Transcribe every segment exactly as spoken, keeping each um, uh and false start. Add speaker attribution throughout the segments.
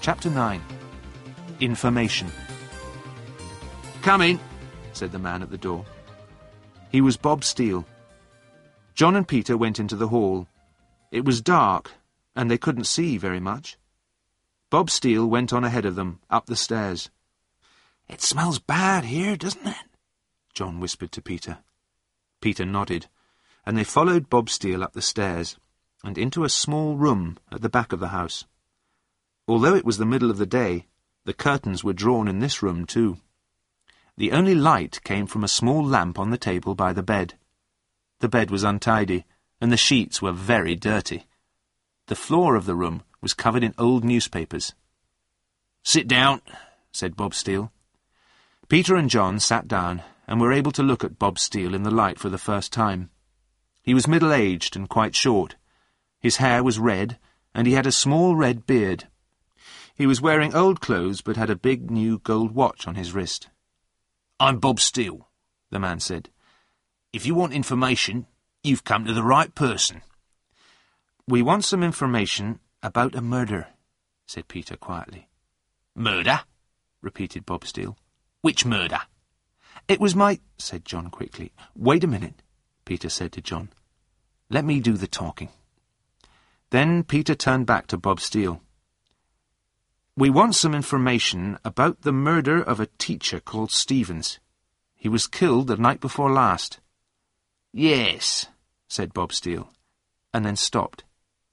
Speaker 1: Chapter nine. Information. "Come in," said the man at the door. He was Bob Steele. John and Peter went into the hall. It was dark, and they couldn't see very much. Bob Steele went on ahead of them, up the stairs. "It smells bad here, doesn't it?" John whispered to Peter. Peter nodded, and they followed Bob Steele up the stairs, and into a small room at the back of the house. Although it was the middle of the day, the curtains were drawn in this room too. The only light came from a small lamp on the table by the bed. The bed was untidy, and the sheets were very dirty. The floor of the room was covered in old newspapers. "Sit down," said Bob Steele. Peter and John sat down and were able to look at Bob Steele in the light for the first time. He was middle-aged and quite short. His hair was red, and he had a small red beard. He was wearing old clothes but had a big new gold watch on his wrist. "I'm Bob Steele," the man said. "If you want information, you've come to the right person." "We want some information about a murder," said Peter quietly. "Murder?" repeated Bob Steele. "Which murder?" "It was my—" said John quickly. "Wait a minute," Peter said to John. "Let me do the talking." Then Peter turned back to Bob Steele. "We want some information about the murder of a teacher called Stevens. He was killed the night before last." "Yes," said Bob Steele, and then stopped.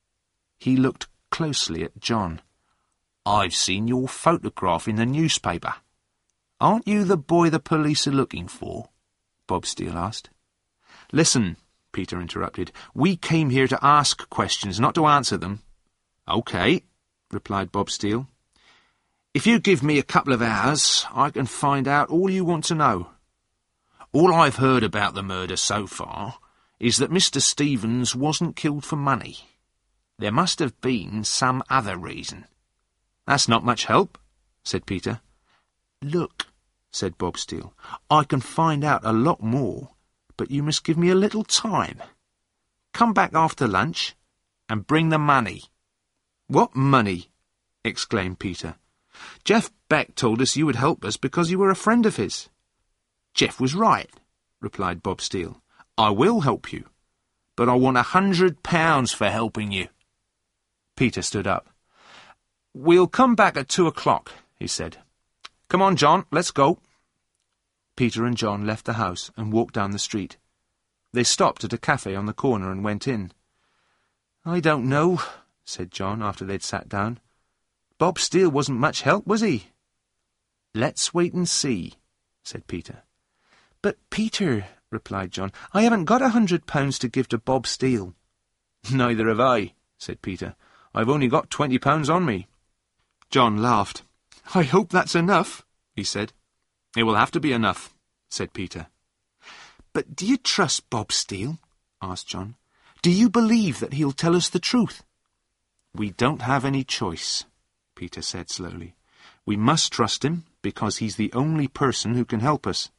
Speaker 1: He looked closely at John. "I've seen your photograph in the newspaper. Aren't you the boy the police are looking for?" Bob Steele asked. "Listen," Peter interrupted. "We came here to ask questions, not to answer them." "OK," replied Bob Steele. "If you give me a couple of hours, I can find out all you want to know. All I've heard about the murder so far is that Mister Stevens wasn't killed for money. There must have been some other reason." "That's not much help," said Peter. "Look," said Bob Steele, "I can find out a lot more, but you must give me a little time. Come back after lunch and bring the money." "What money?" exclaimed Peter. "Jeff Beck told us you would help us because you were a friend of his." "Jeff was right," replied Bob Steele. "I will help you, but I want a hundred pounds for helping you." Peter stood up. "We'll come back at two o'clock," he said. "Come on, John, let's go." Peter and John left the house and walked down the street. They stopped at a cafe on the corner and went in. "I don't know," said John after they'd sat down. "Bob Steele wasn't much help, was he?" "Let's wait and see," said Peter. "But, Peter," replied John, "I haven't got a hundred pounds to give to Bob Steele." "Neither have I," said Peter. "I've only got twenty pounds on me." John laughed. "I hope that's enough," he said. "It will have to be enough," said Peter. "But do you trust Bob Steele?" asked John. "Do you believe that he'll tell us the truth?" "We don't have any choice," Peter said slowly. "We must trust him because he's the only person who can help us."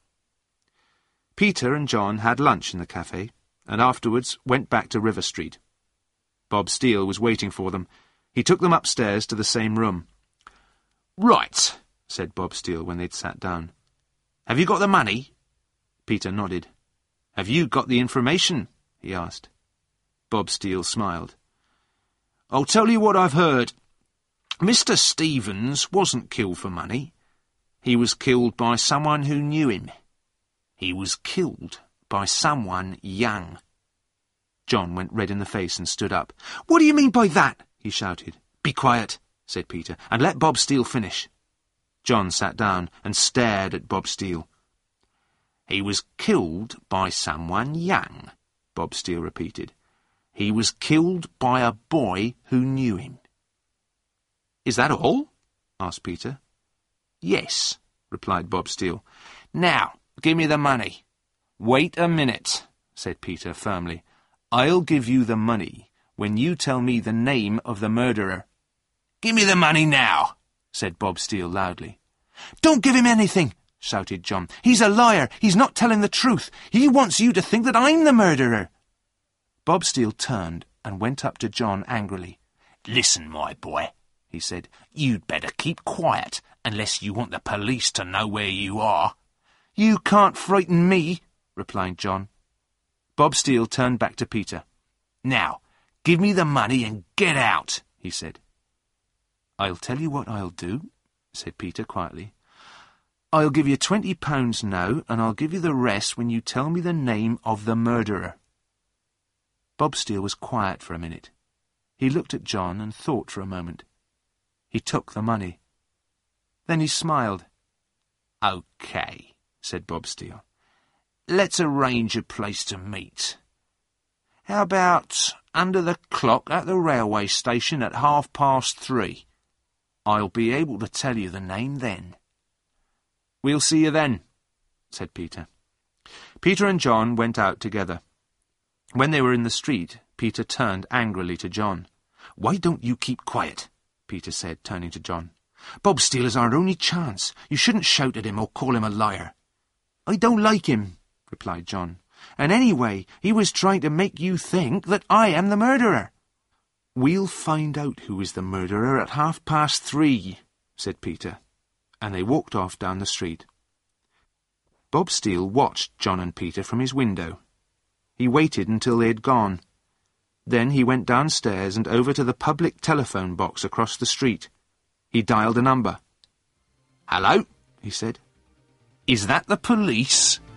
Speaker 1: Peter and John had lunch in the cafe, and afterwards went back to River Street. Bob Steele was waiting for them. He took them upstairs to the same room. "Right," said Bob Steele when they'd sat down. "Have you got the money?" Peter nodded. "Have you got the information?" he asked. Bob Steele smiled. "I'll tell you what I've heard. Mister Stevens wasn't killed for money. He was killed by someone who knew him. He was killed by someone young." John went red in the face and stood up. "What do you mean by that?" he shouted. "Be quiet," said Peter, "and let Bob Steele finish." John sat down and stared at Bob Steele. "He was killed by someone young," Bob Steele repeated. "He was killed by a boy who knew him." "Is that all?" asked Peter. "Yes," replied Bob Steele. "Now, give me the money." "Wait a minute," said Peter firmly. "I'll give you the money when you tell me the name of the murderer." "Give me the money now," said Bob Steele loudly. "Don't give him anything," shouted John. "He's a liar. He's not telling the truth. He wants you to think that I'm the murderer." Bob Steele turned and went up to John angrily. "Listen, my boy," he said. "You'd better keep quiet, unless you want the police to know where you are." "You can't frighten me," replied John. Bob Steele turned back to Peter. "Now, give me the money and get out," he said. "I'll tell you what I'll do," said Peter quietly. "I'll give you twenty pounds now, and I'll give you the rest when you tell me the name of the murderer." Bob Steele was quiet for a minute. He looked at John and thought for a moment. He took the money. Then he smiled. "OK," said Bob Steele. "Let's arrange a place to meet. How about under the clock at the railway station at half past three? I'll be able to tell you the name then." "We'll see you then," said Peter. Peter and John went out together. When they were in the street, Peter turned angrily to John. "Why don't you keep quiet?" Peter said, turning to John. "Bob Steele is our only chance. You shouldn't shout at him or call him a liar." "I don't like him," replied John. "And anyway, he was trying to make you think that I am the murderer." "We'll find out who is the murderer at half past three," said Peter, and they walked off down the street. Bob Steele watched John and Peter from his window. He waited until they had gone. Then he went downstairs and over to the public telephone box across the street. He dialed a number. "Hello," he said. "Is that the police?"